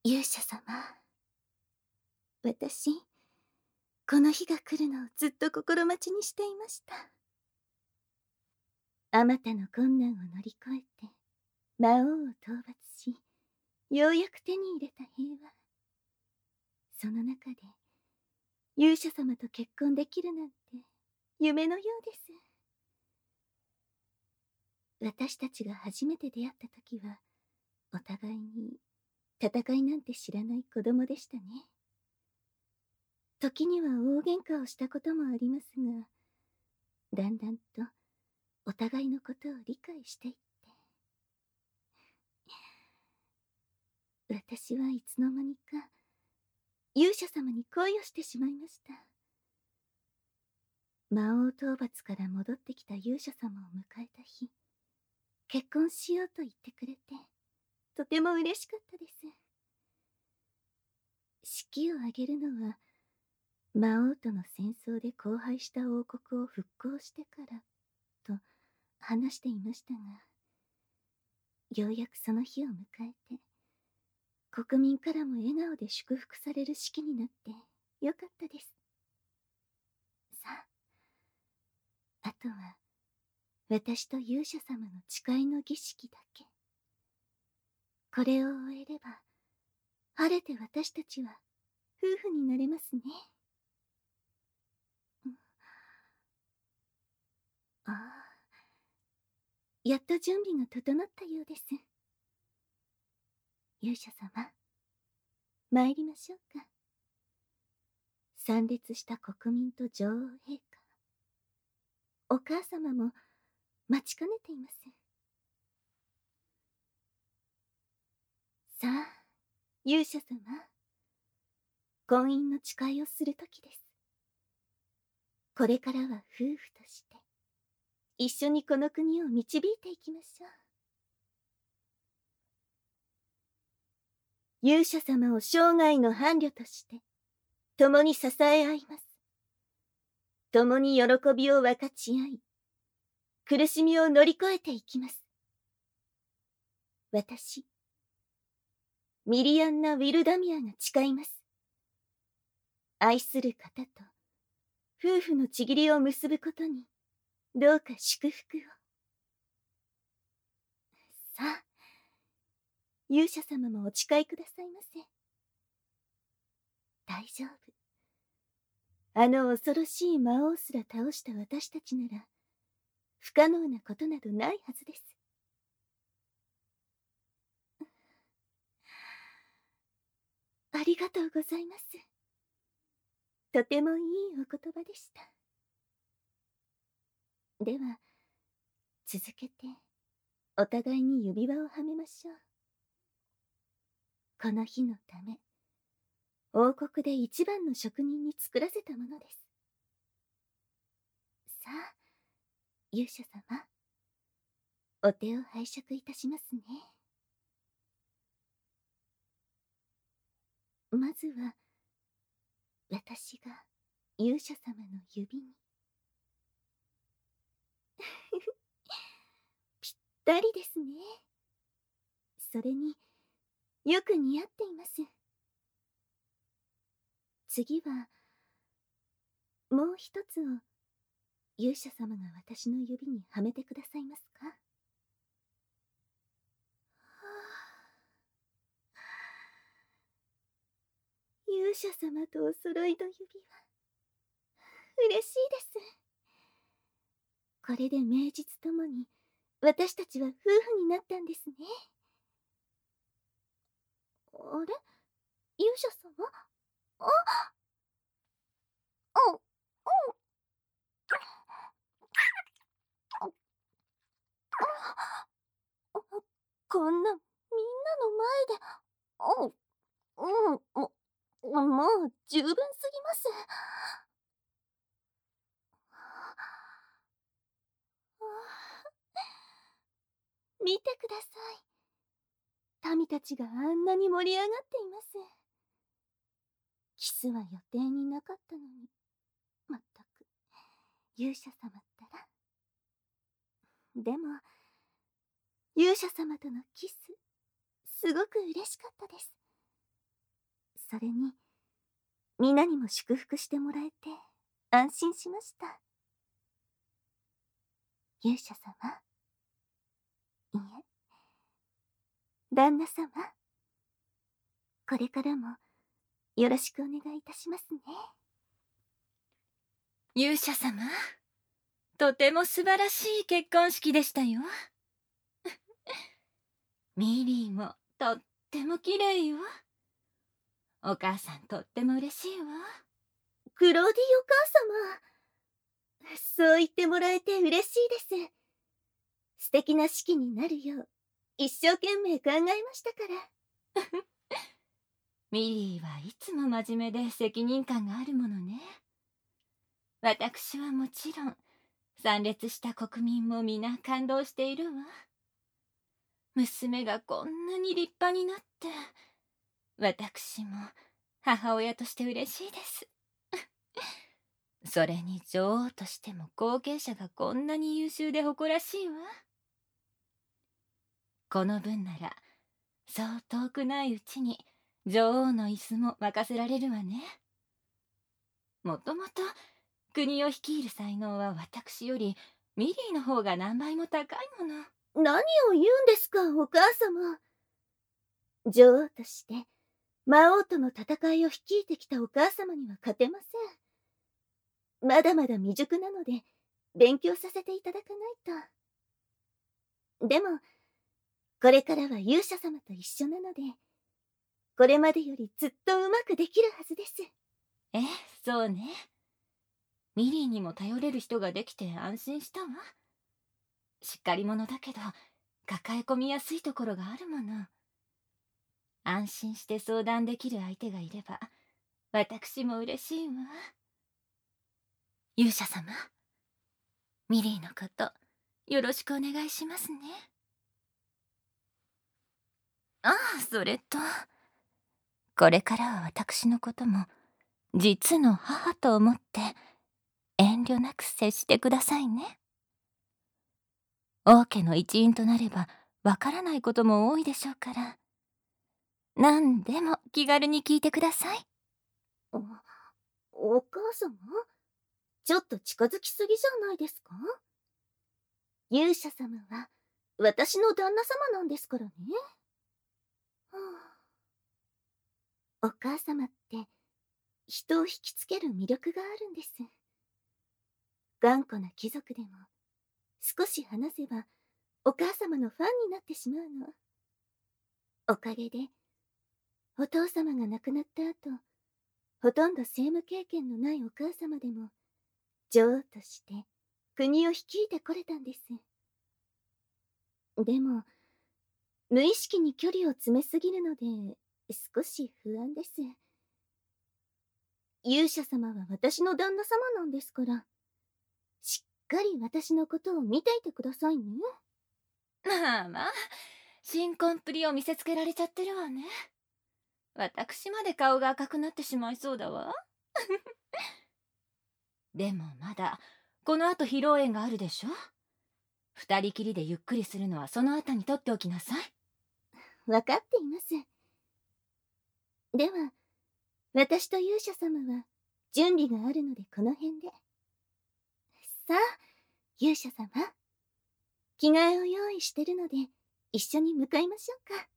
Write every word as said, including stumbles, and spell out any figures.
勇者様、私、この日が来るのをずっと心待ちにしていました。あまたの困難を乗り越えて、魔王を討伐し、ようやく手に入れた平和。その中で、勇者様と結婚できるなんて、夢のようです。私たちが初めて出会った時は、お互いに戦いなんて知らない子供でしたね。時には大喧嘩をしたこともありますが、だんだんとお互いのことを理解していって、私はいつの間にか勇者様に恋をしてしまいました。魔王討伐から戻ってきた勇者様を迎えた日、結婚しようと言ってくれて、とても嬉しかったです。式を挙げるのは、魔王との戦争で荒廃した王国を復興してからと話していましたが、ようやくその日を迎えて、国民からも笑顔で祝福される式になってよかったです。さあ、あとは私と勇者様の誓いの儀式だけ。これを終えれば、晴れて私たちは夫婦になれますね。うん、ああ、やっと準備が整ったようです。勇者様、参りましょうか。参列した国民と女王陛下、お母様も待ちかねています。さあ、勇者様、婚姻の誓いをするときです。これからは夫婦として一緒にこの国を導いていきましょう。勇者様を生涯の伴侶として共に支え合います。共に喜びを分かち合い、苦しみを乗り越えていきます。私、ミリアンナ・ウィルダミアが誓います。愛する方と夫婦のちぎりを結ぶことに、どうか祝福を。さあ、勇者様もお誓いくださいませ。大丈夫。あの恐ろしい魔王すら倒した私たちなら、不可能なことなどないはずです。ありがとうございます。とてもいいお言葉でした。では、続けて、お互いに指輪をはめましょう。この日のため、王国で一番の職人に作らせたものです。さあ、勇者様、お手を拝借いたしますね。まずは、私が勇者様の指に。ぴったりですね。それによく似合っています。次はもう一つを勇者様が私の指にはめてくださいますか。はあ、勇者様とお揃いの指輪、嬉しいです。これで名実ともに私たちは夫婦になったんですね。あれ、勇者様、ああ、うん、こんなみんなの前で、うん、うん、も、もう十分すぎます。見てください。民たちがあんなに盛り上がっています。キスは予定になかったのに、まったく、勇者様ったら。でも、勇者様とのキス、すごく嬉しかったです。 それに、皆にも祝福してもらえて安心しました。勇者様。いえ、旦那様。これからもよろしくお願いいたしますね。 勇者様、とても素晴らしい結婚式でしたよ。ミリーもとっても綺麗よ。お母さんとっても嬉しいわ。 クローディお母様。そう言ってもらえて嬉しいです。素敵な式になるよう一生懸命考えましたから。 ミリーはいつも真面目で責任感があるものね。私はもちろん参列した国民も皆感動しているわ。娘がこんなに立派になって、私も母親として嬉しいです。それに女王としても後継者がこんなに優秀で誇らしいわ。この分ならそう遠くないうちに女王の椅子も任せられるわね。もともと国を率いる才能は私よりミリーの方が何倍も高いもの。 何を言うんですか、お母様。女王として魔王との戦いを率いてきたお母様には勝てません。まだまだ未熟なので勉強させていただかないと。でもこれからは勇者様と一緒なので、これまでよりずっとうまくできるはずです。 ええ、そうね。ミリーにも頼れる人ができて安心したわ。しっかり者だけど抱え込みやすいところがあるもの。安心して相談できる相手がいれば私も嬉しいわ。勇者様、ミリーのことよろしくお願いしますね。ああ、それとこれからは私のことも実の母と思って遠慮なく接してくださいね。王家の一員となればわからないことも多いでしょうから、何でも気軽に聞いてください。 お、お母様、ちょっと近づきすぎじゃないですか？勇者様は私の旦那様なんですからね。はあ、お母様って人を引きつける魅力があるんです。頑固な貴族でも少し話せばお母様のファンになってしまうの。おかげでお父様が亡くなった後、ほとんど政務経験のないお母様でも女王として国を率いてこれたんです。でも無意識に距離を詰めすぎるので少し不安です。勇者様は私の旦那様なんですから、しっかり私のことを見ていてくださいね。 まあまあ、新婚っぷりを見せつけられちゃってるわね。私まで顔が赤くなってしまいそうだわ。でもまだこの後披露宴があるでしょ。二人きりでゆっくりするのはその後にとっておきなさい。 わかっています。では私と勇者様は準備があるのでこの辺で。さあ勇者様、着替えを用意してるので一緒に向かいましょうか。